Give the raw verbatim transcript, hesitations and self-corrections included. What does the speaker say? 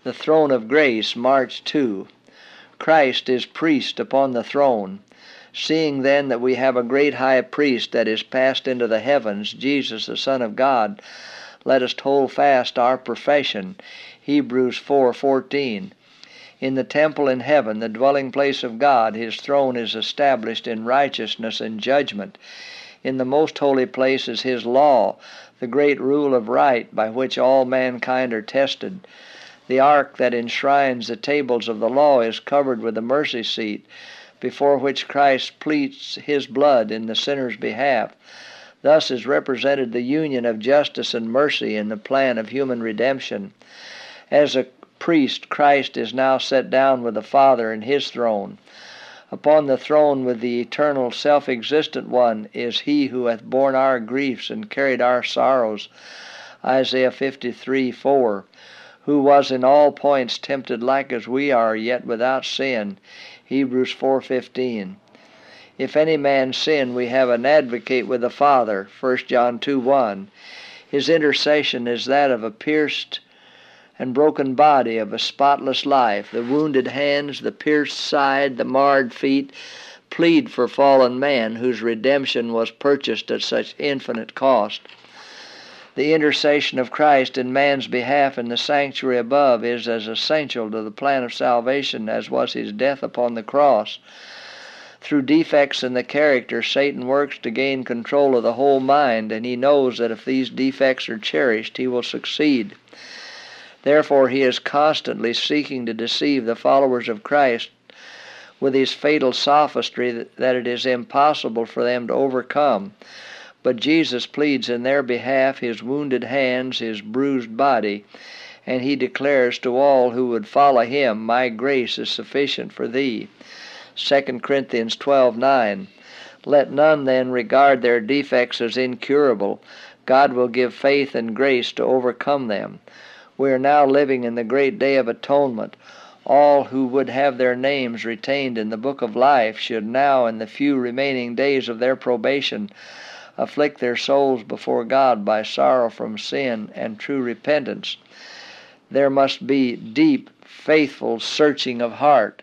The throne of grace, March second. Christ is priest upon the throne. Seeing then that we have a great high priest that is passed into the heavens, Jesus the Son of God, let us hold fast our profession. Hebrews four fourteen. In the temple in heaven, the dwelling place of God, his throne is established in righteousness and judgment. In the most holy place is his law, the great rule of right by which all mankind are tested. The ark that enshrines the tables of the law is covered with the mercy seat, before which Christ pleads his blood in the sinner's behalf. Thus is represented the union of justice and mercy in the plan of human redemption. As a priest, Christ is now set down with the Father in his throne. Upon the throne with the eternal self-existent one is he who hath borne our griefs and carried our sorrows. Isaiah fifty-three four. Who was in all points tempted like as we are, yet without sin. Hebrews four fifteen. If any man sin, we have an advocate with the Father. First John two one. His intercession is that of a pierced and broken body, of a spotless life. The wounded hands, the pierced side, the marred feet plead for fallen man, whose redemption was purchased at such infinite cost. The intercession of Christ in man's behalf in the sanctuary above is as essential to the plan of salvation as was his death upon the cross. Through defects in the character, Satan works to gain control of the whole mind, and he knows that if these defects are cherished, he will succeed. Therefore, he is constantly seeking to deceive the followers of Christ with his fatal sophistry that it is impossible for them to overcome. But Jesus pleads in their behalf his wounded hands, his bruised body, and he declares to all who would follow him, "My grace is sufficient for thee." Second Corinthians twelve nine. Let none then regard their defects as incurable. God will give faith and grace to overcome them. We are now living in the great day of atonement. All who would have their names retained in the book of life should now, in the few remaining days of their probation, afflict their souls before God by sorrow from sin and true repentance. There must be deep, faithful searching of heart.